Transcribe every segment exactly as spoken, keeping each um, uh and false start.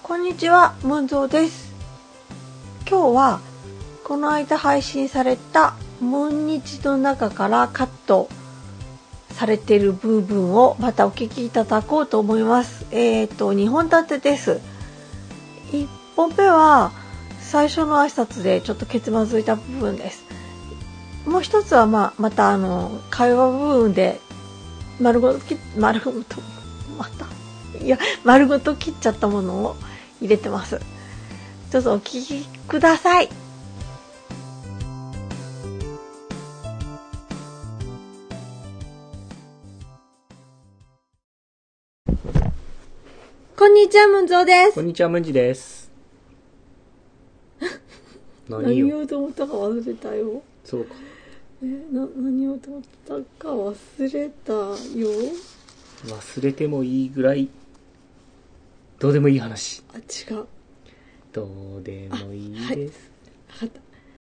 こんにちは、ムンゾーです。今日はこの間配信されたムン日の中からカットされている部分をまたお聞きいただこうと思います。えっとにほん立てです。いっぽんめは最初の挨拶でちょっとケツまずいた部分です。もう一つは、まあ、またあの会話部分で丸ごと丸ごとまたいや丸ごと切っちゃったものを入れてます。どうぞお聞きください。こんにちは、ムンゾーです。 こんにちは、ムンジです。 何を言おうと思ったか忘れたよ。 そうか。 えな何をと思ったか忘れたよ。 忘れてもいいぐらいどうでもいい話。 あ、違う。 どうでもいいです。 はい、分かった。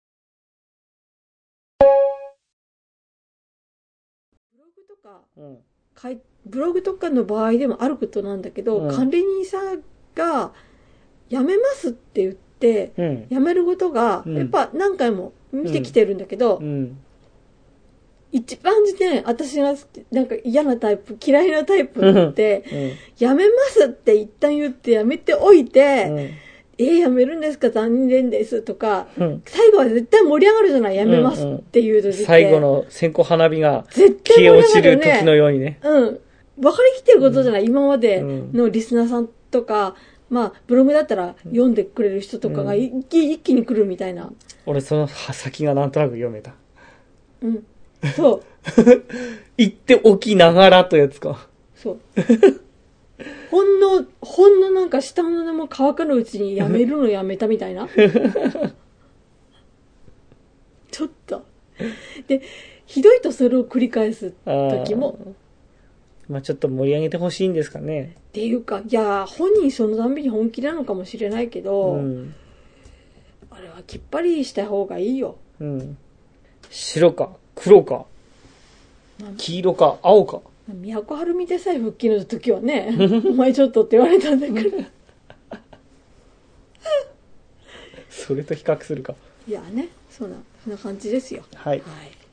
ブログとか、うん、かいブログとかの場合でもあることなんだけど、うん、管理人さんが辞めますって言って、うん、辞めることが、やっぱ何回も見てきてるんだけど、うんうん、一番ね、私がなんか嫌なタイプ、嫌いなタイプって、うん、辞めますって一旦言って辞めておいて、うん、えー、辞めるんですか残念ですとか、うん、最後は絶対盛り上がるじゃない、辞めますっていうので、うんうん、 最後の線香花火が消え落ちる時のようにね。 うん。分かりきってることじゃない、うん、今までのリスナーさんとか、まあ、ブログだったら読んでくれる人とかが一気、うん、一気に来るみたいな。 俺その先がなんとなく読めた。 うん。そう。 言っておきながらとやつか。 そう。ほんの、ほんのなんか下の根も乾かぬうちにやめるのやめたみたいな。ちょっと。で、ひどいとそれを繰り返す時も。 まあちょっと盛り上げてほしいんですかね。 っていうか、いや、本人そのたんびに本気なのかもしれないけど、うん、あれはきっぱりした方がいいよ。 うん。白か、黒か、黄色か、青か。 都はるみでさえ復帰の時はね、お前ちょっとって言われたんだけど。 それと比較するか。 いやね、そんな、そんな感じですよ。 はい。はい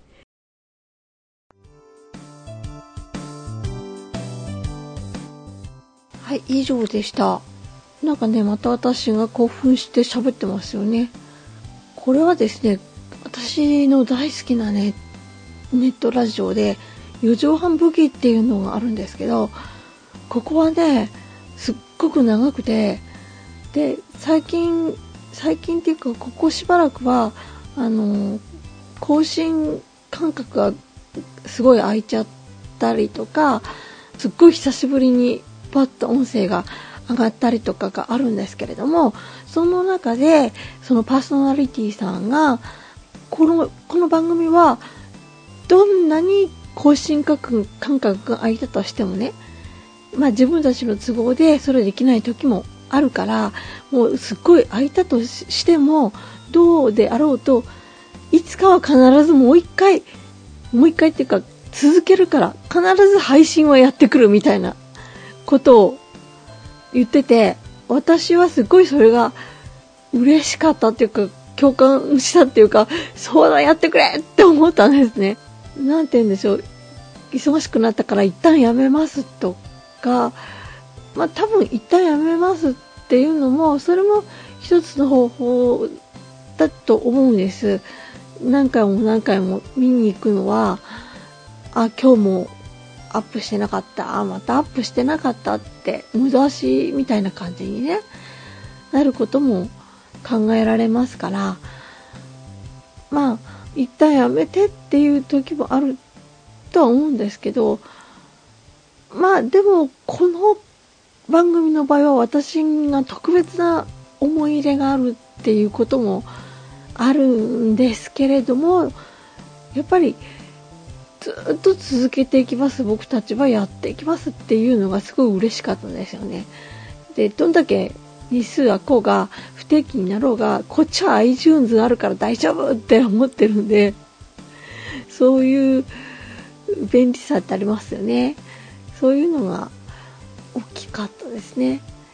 はい、以上でした。なんかね、また私が興奮して喋ってますよね。これはですね、私の大好きなね、ネットラジオで、四畳半ブギっていうのがあるんですけど、ここはね、すっごく長くて、で、最近、最近っていうか、ここしばらくは、あの、更新間隔がすごい空いちゃったりとか、すっごい久しぶりにパッと音声が上がったりとかがあるんですけれども、その中でそのパーソナリティさんがこのこの番組はどんなに更新間隔が空いたとしてもね、まあ自分たちの都合でそれできない時もあるから、もうすっごい空いたとしてもどうであろうといつかは必ずもう一回もう一回っていうか続けるから必ず配信はやってくるみたいなことを言ってて、私はすごいそれが嬉しかったっていうか共感したっていうか、そうだやってくれって思ったんですね。なんて言うんでしょう、忙しくなったから一旦やめますとか、まあ多分一旦やめますっていうのもそれも一つの方法だと思うんです。何回も何回も見に行くのは、あ、今日もアップしてなかった、あ、またアップしてなかったって無駄足みたいな感じにねなることも考えられますから、まあ一旦やめてっていう時もあるとは思うんですけど、まあでもこの番組の場合は私が特別な思い入れがあるっていうこともあるんですけれども、やっぱりずっと続けていきます、僕たちはやっていきますっていうのがすごい嬉しかったんですよね。で、どんだけ日数はこうが不定期になろうが、こっちは iTunes があるから大丈夫って思ってるんで、そういう便利さってありますよね。そういうのが大きかったですね。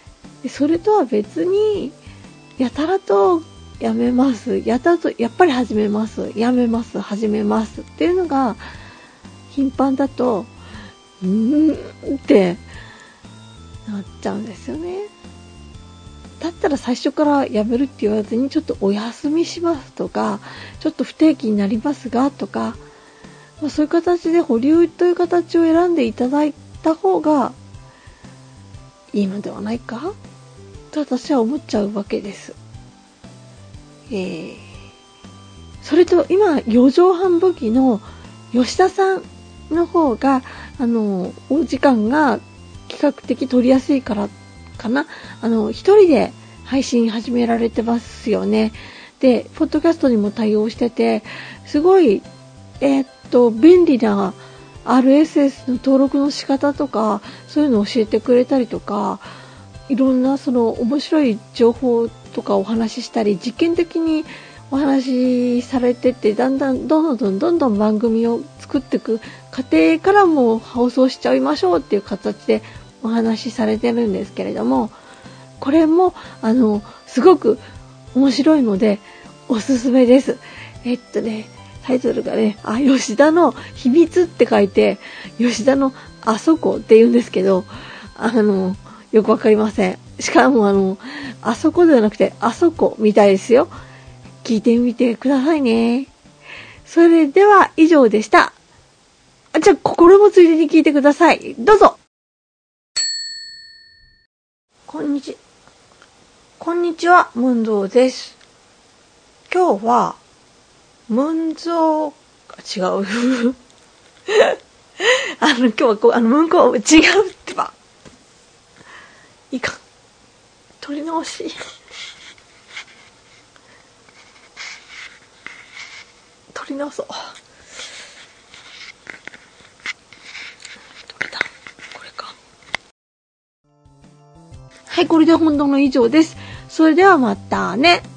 でそれとは別にやたらとやめますやたらとやっぱり始めますやめます始めますっていうのが頻繁だとうーんってなっちゃうんですよね。だったら最初からやめるって言わずにちょっとお休みしますとかちょっと不定期になりますがとか、まあ、そういう形で保留という形を選んでいただいた方がいいのではないかと私は思っちゃうわけです。えー、それと今よじょうはんぶきの吉田さんの方があのお時間が比較的取りやすいからかな、あの一人で配信始められてますよね。でポッドキャストにも対応しててすごいえー、っと便利な アールエスエス の登録の仕方とかそういうのを教えてくれたりとか、いろんなその面白い情報とかお話ししたり実験的にお話しされてて、だんだんどんどんどんどん番組を作っていく過程からも放送しちゃいましょうっていう形でお話しされてるんですけれども、これもあのすごく面白いのでおすすめです。えっとねタイトルがね、あ、吉田の秘密って書いて吉田のあそこって言うんですけど、あのよくわかりません。しかもあのあそこではなくてあそこみたいですよ。聞いてみてくださいね。それでは以上でした。あ、じゃあ心もついでに聞いてください。どうぞ。こんにちこんにちは、ムンゾーです。今日はムンゾー違うあの今日はこうあのムンコ違うってばいいか取り直し取り直そう。どれだこれか。はい、これで本当の以上です。それではまたね。